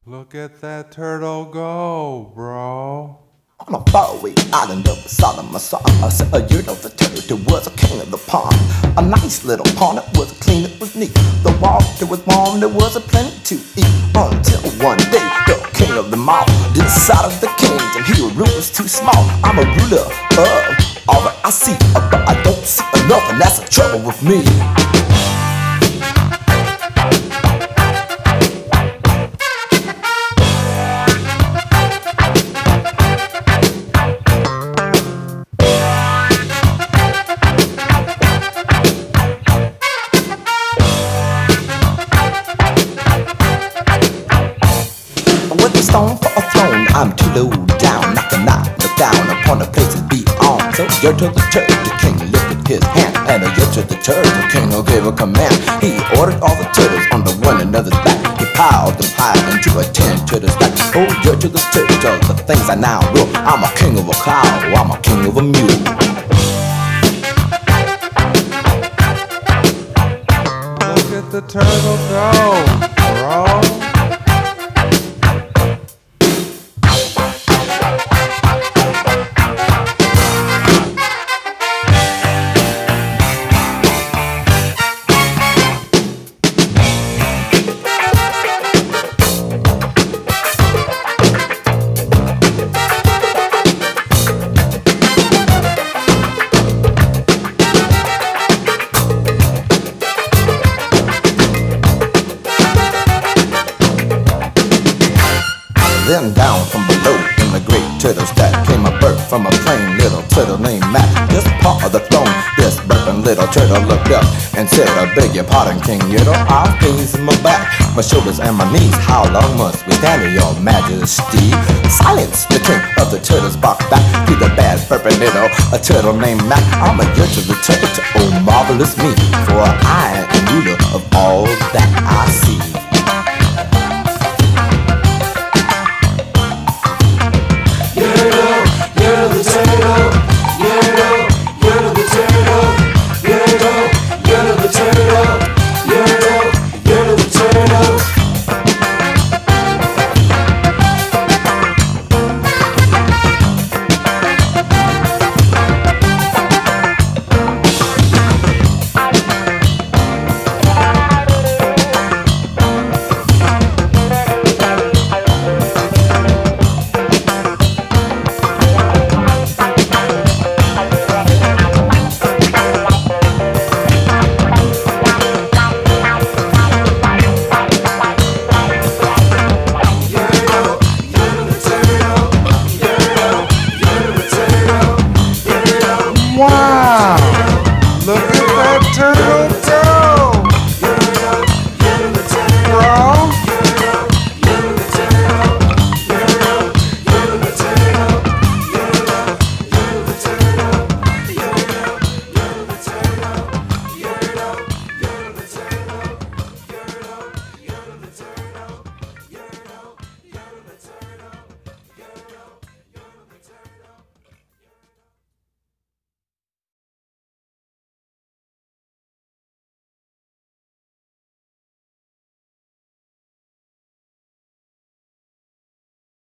Look at that turtle go, bro. On a faraway island of Sodom, I saw a year of the turtle was a king of the pond. A nice little pond, it was clean, it was neat. The water was warm, there was a plenty to eat. Until one day, the king of them all decided the kingdom he would rule was too small. I'm a ruler of all that I see, but I don't see enough, and that's the trouble with me. With a stone for a throne, I'm too low down, not to knock down upon the places beyond. So you're to the turtle, the king lifted his hand, and a year to the turtle, the king gave a command. He ordered all the turtles under one another's back. He piled them high into a 10 turtle stack. Oh, you're to the turtle, the things I now rule. I'm a king of a cow, I'm a king of a mule. Look at the turtle go, bro. Then down from below in the great turtle stack came a bird from a plain little turtle named Matt. This part of the throne, this burping little turtle looked up and said, I beg your pardon, King Yodel, I've pains in my back, my shoulders and my knees. How long must we stand in your majesty? Silence, the king of the turtles barked back to the bad burping little a turtle named Matt. I'm a year to the turtle, oh marvelous me, for I am ruler of all that I see.